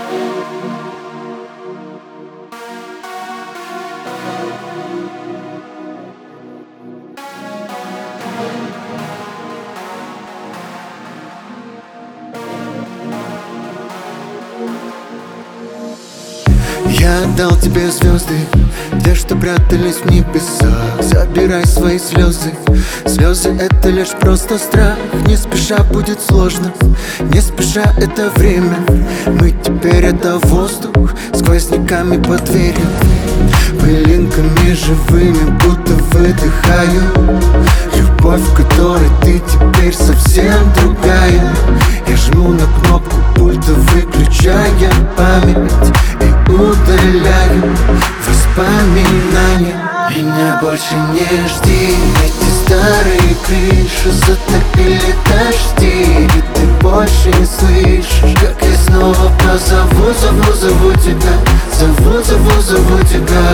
Я отдал тебе звезды, те, что прятались в небесах. Забирай свои слезы. Слезы — это лишь просто страх. Не спеша будет сложно, не спеша это время. Мы теперь — это воздух, сквозняками под дверью, пылинками живыми, будто выдыхаю. Любовь, в которой ты теперь совсем другая. Я жму на кнопку пульта, выключая память и удаляю воспоминания. Меня больше не жди, эти старые крыши затопили дожди. И ты больше не слышишь, как я снова позову тебя. Зову тебя.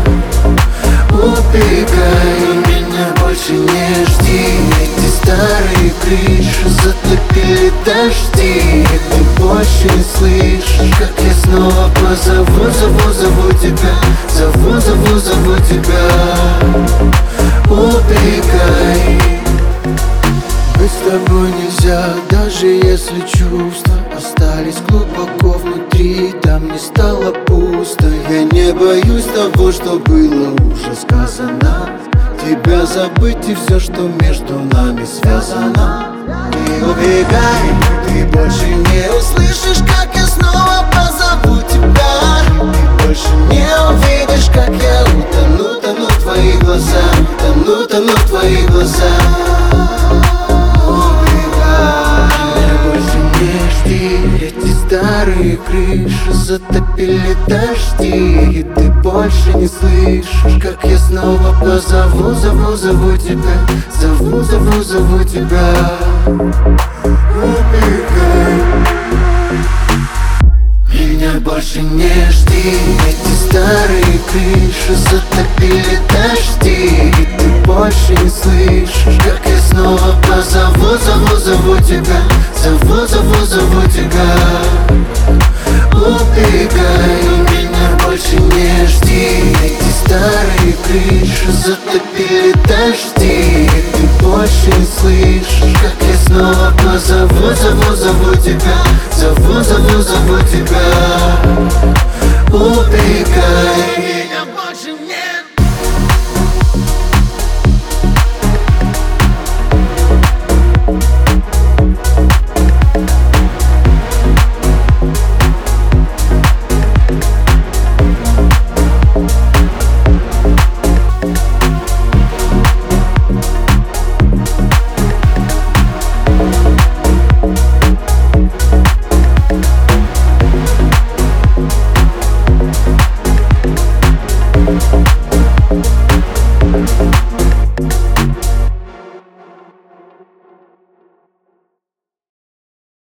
Убегай, меня больше не жди, эти старые крыши затопили дожди. И ты больше не слышишь, как я снова позову тебя. Зову тебя. Убегай. Быть с тобой нельзя, даже если чувства остались глубоко внутри. Там не стало пусто. Я не боюсь того, что было уже сказано. Тебя забыть и все, что между нами связано. Ты убегай, ты больше не услышишь, как я снова позову тебя. Ты больше не увидишь, как я тону в твоих глазах. Тону в твоих глазах. Эти старые крыши затопили дожди. И ты больше не слышишь, как я снова позову тебя. Зову тебя. Убегай. Меня больше не жди, эти старые крыши затопили дожди. И ты больше не слышишь, как я снова позову тебя. Зову тебя. Убегай. Меня больше не жди, эти старые крыши затопили дожди. И ты больше не слышишь, как я снова позову тебя. Зову тебя. Убегай.